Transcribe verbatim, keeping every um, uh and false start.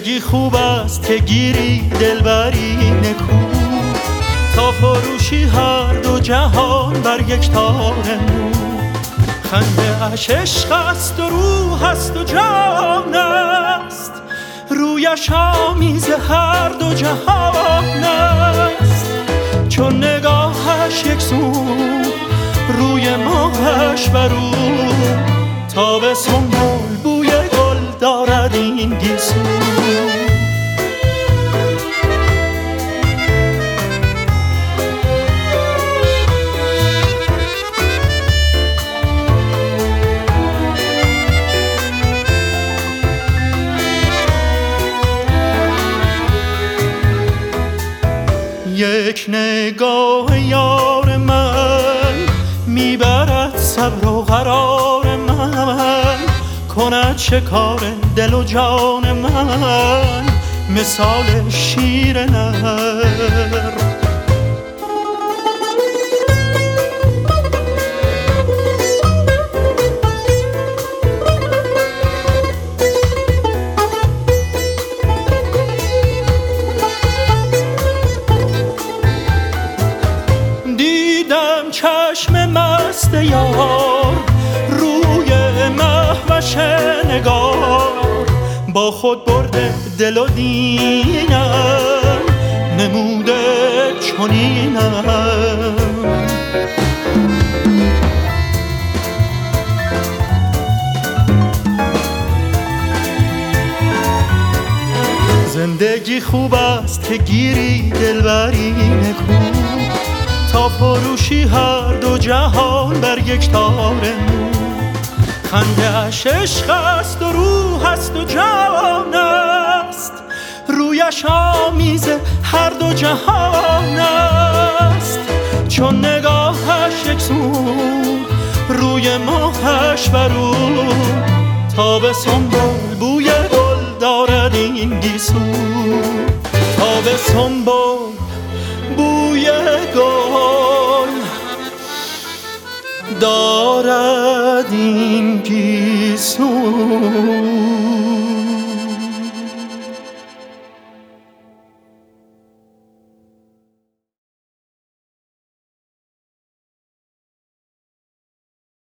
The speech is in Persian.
زندگی خوب است که گیری دلبری نکو، تا فروشی هر دو جهان بر یک تار مو. خنده اش عشق است و روح است و جان است، رویش آمیز هر دو جهان است. چون نگاهش یک سو، روی ماهش بر او، تابستون گل بوی گل دارد این گیسو. یک نگاه یار من میبرد صبر و قرار من، کند شکار دل و جان من مثال شیر نر. چشم مست یار روی مهوش نگار، با خود برده دل و دینم نموده چنینم. زندگی خوب است که گیری دلبری نکو، تا فروشی هر دو جهان بر یک تار مو. خنده اش عشق است و روح است و جان است، رویش آمیز هر دو جهان است. چون نگاهش یک سو، روی ماهش بر او، تابستون گل بوی گل دارد این گیسو. تابستون بوی گل دارد این گیسو.